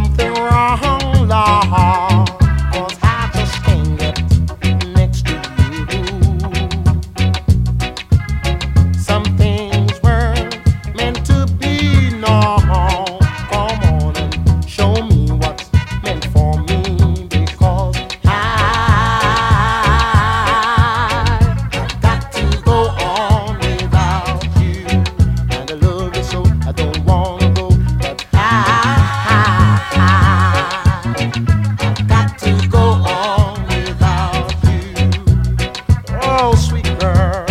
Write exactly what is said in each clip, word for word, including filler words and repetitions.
something wrong, Lord, 'cause I just can't get next to you. Some things weren't meant to be, no. Come on and show me what's meant for me, because I've got to go on without you. And the love is so I don't wanna go, but I, I've got to go on without you. Oh, sweet girl,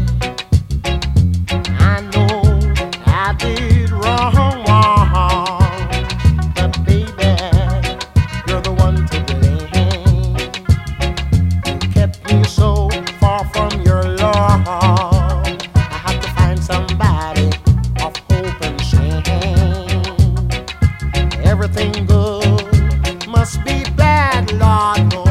I know I did wrong, wrong, but baby, you're the one to blame. You kept me so far from your love. I have to find somebody of hope and shame. Everything good must be bad, Lord knows.